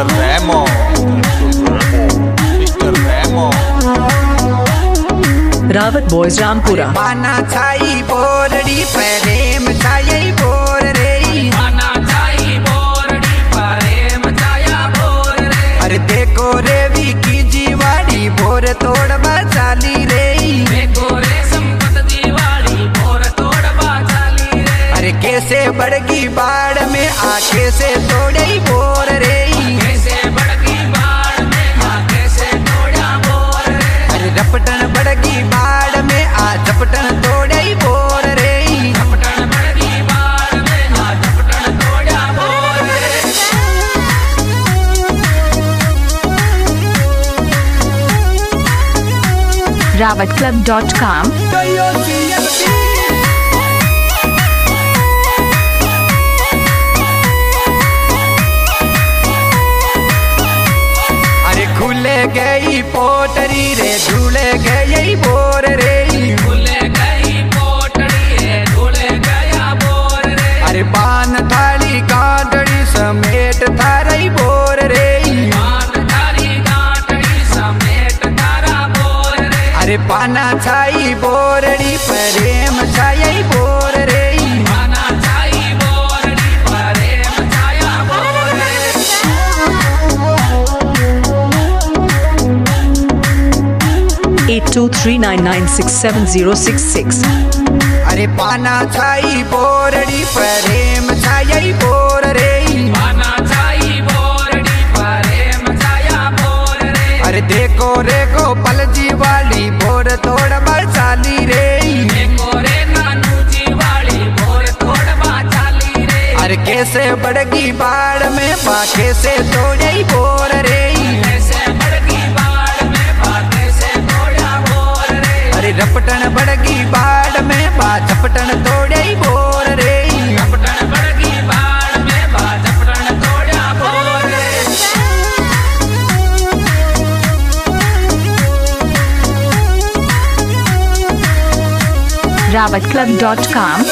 Mister Remo, mister Remo. Rawat boys Rampura. पाना छाई बोरड़ी प्रेम छाई बोर रे, पाना छाई बोरड़ी प्रेम छाया बोर रे। अरे देखो रे भी की जीवाड़ी भोर तोड़ बचाली रे, देखो रे संपत दीवाड़ी भोर तोड़ बचाली रे। अरे कैसे बढ़गी बाढ़ में आके से तोड़े बोर रे, कैसे बढ़गी बाढ़ में आके से तोड़ा बोर रे। अरे रपटन बढ़गी बाढ़ में आ झपटन तोड़े बोर रे, झपटन बढ़गी बाढ़ में आ झपटन तोड़ा बोर रे। rawatclub.com। अरे खुले गई पोटरी रे झूले गई बोर रे, खुले गई पोटड़ी रे झूले गया बोर रे। अरे पान थाली गांडड़ी समेट थारई बोर रे, पान थाली गांठड़ी समेट तारा बोर रे। अरे पाना छाई बोरड़ी प्रेम छाई बोर रे, पाना छाई बोरड़ी प्रेम छाया बोर रे। 8239967066। अरे पाना छाई बोरड़ी प्रेम छाई बोर रे, पाना छाई बोरड़ी प्रेम छाया बोर रे। अरे देखो रे गोपाल जी वाली भोर तोड़ बचाली रे, देखो रे नानू जी वाली भोर तोड़ बचाली रे। अरे कैसे बढ़गी बाढ़ में बाके से तोड़े बोर रे, कैसे बढ़गी बाढ़ में बाके से तोड़ा बोर रे। अरे रपटन बढ़गी बाढ़ में बा झपटन तोड़े बोर रे, झपटन बढ़गी बाढ़ में बा झपटन तोड़ा बोर रे। rawatclub.com।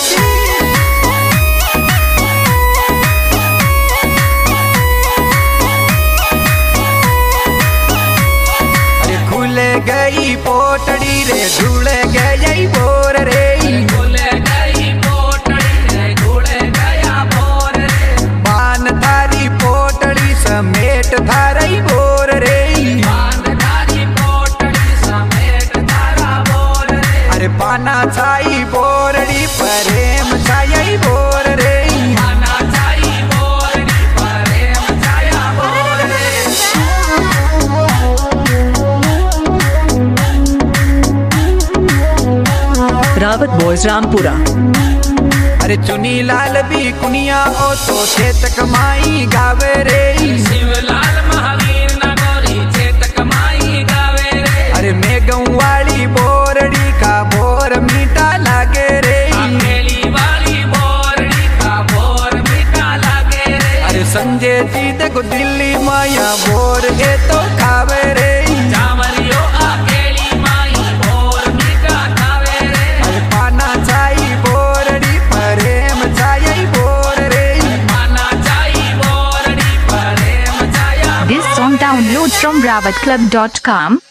अरे खुले गई पोटड़ी रे झूले गई बोर रे, झूले गई पोटड़ी रे झूले गया बोर रे। पान थारी पोटड़ी समेट थारई बोर रे, पान थारी पोटड़ी समेट तारा बोर रे। अरे पाना छाई बोरड़ी प्रेम छाई बोर रे, पाना छाई बोरड़ी प्रेम छाया बोर रे। रावत बॉयज रामपुरा। अरे चुनी लाल भी कुनिया ओ तो चेतक माई गावे रे, शिवलाल महावीर नगोरी चेतक माई गावे रे। अरे मैं गऊ वाली बोरड़ी का बोर मीठा लागे रे, अकेली वाली बोरड़ी का बोर मीठा लागे रे। अरे संजय जी देखो दिल्ली माया बोर है तो खावे रे, चावरियो अकेली माई बोर मीठा खावे रे। अरे पाना छाई बोरड़ी प्रेम छाई बोर रे, पाना छाई बोरड़ी प्रेम छाया। This song download from rawatclub.com।